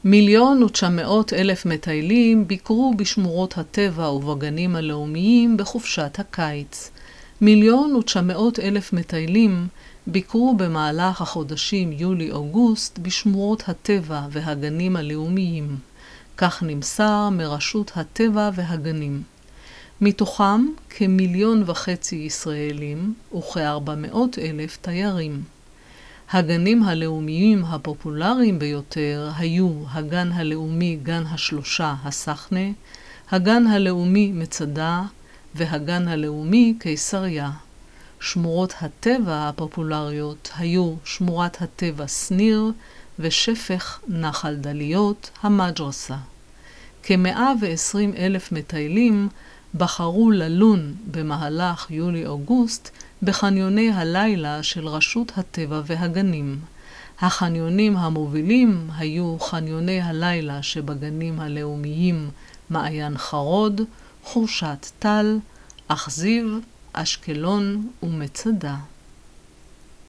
1,900,000 מטיילים ביקרו בשמורות הטבע ובגנים הלאומיים בחופשת הקיץ. 1,900,000 מטיילים ביקרו במהלך החודשים יולי-אוגוסט בשמורות הטבע והגנים הלאומיים. כך נמסר מרשות הטבע והגנים. מתוכם כ1,500,000 ישראלים וכ400,000 תיירים. הגנים הלאומיים הפופולריים ביותר היו הגן הלאומי גן השלושה הסחנה, הגן הלאומי מצדה והגן הלאומי קיסריה. שמורות הטבע הפופולריות היו שמורת הטבע סניר ושפך נחל דליות המג'רסה. כ120,000 מטיילים בחרו ללון במהלך יולי-אוגוסט בחניוני הלילה של רשות הטבע והגנים. החניונים המובילים היו חניוני הלילה שבגנים הלאומיים מעיין חרוד, חורשת טל, אכזיב, אשקלון ומצדה.